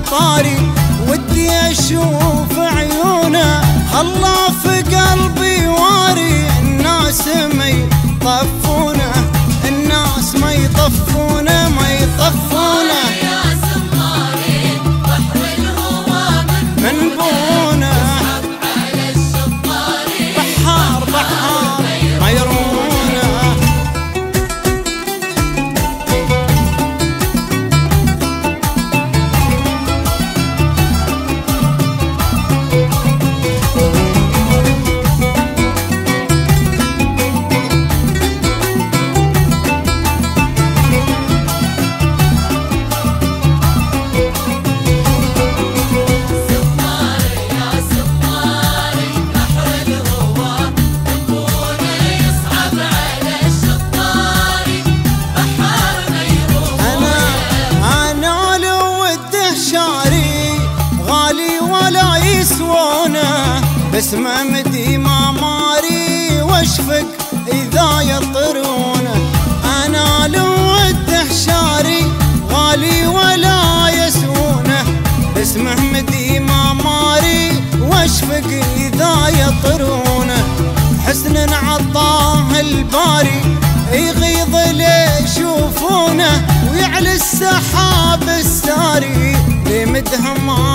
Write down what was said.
طاري ودي اشوف عيونه، الله في قلبي واري. الناس ما يطفونه، الناس ما يطفونه، ما يطفونه من بونه. بحار بحار ما يرونه. بس ما مدي ما ماري واشفق اذا يطرونه. انا لو وده شاري غالي ولا يسونه، بس مهمدي ما ماري واشفق اذا يطرونه. حسن عطاه الباري يغيظ لي يشوفونه، ويعلى السحاب الساري لمدهم